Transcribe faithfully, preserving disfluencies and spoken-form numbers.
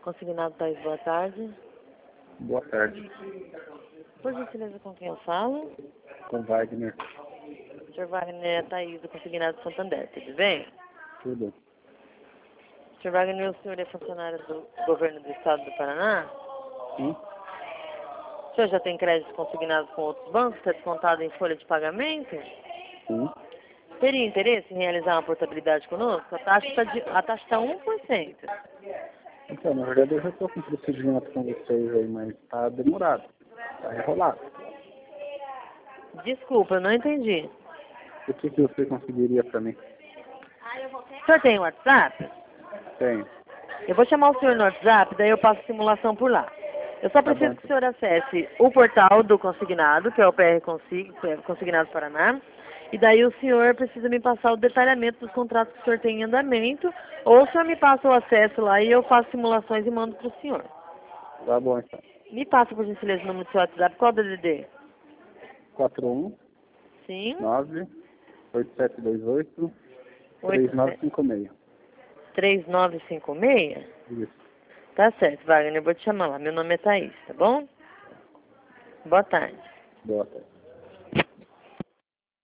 Consignado Thaís, boa tarde. Boa tarde. Por gentileza, com quem eu falo? Com Wagner. senhor Wagner, é Thaís, do Consignado Santander, tudo bem? Tudo. senhor Wagner, o senhor é funcionário do governo do estado do Paraná? Sim. O senhor já tem crédito consignado com outros bancos? Está descontado em folha de pagamento? Sim. Teria interesse em realizar uma portabilidade conosco? A taxa está de, a taxa está um por cento. Então, na verdade, eu já estou com procedimento com vocês aí, mas está demorado. Está enrolado. Desculpa, eu não entendi. O que, que você conseguiria para mim? O senhor tem WhatsApp? Tenho. Eu vou chamar o senhor no WhatsApp, daí eu passo simulação por lá. Eu só Tá preciso bom. que o senhor acesse o portal do consignado, que é o P R Consig, Consignado Paraná, e daí o senhor precisa me passar o detalhamento dos contratos que o senhor tem em andamento, ou o senhor me passa o acesso lá e eu faço simulações e mando para o senhor. Tá bom, então. Me passa, por gentileza, o número do seu WhatsApp. Qual o D D D? quatro um Sim. nove oito sete dois oito três oito nove cinco seis. três nove cinco seis? Isso. Tá certo, Wagner, eu vou te chamar lá. Meu nome é Thaís, tá bom? Boa tarde. Boa tarde.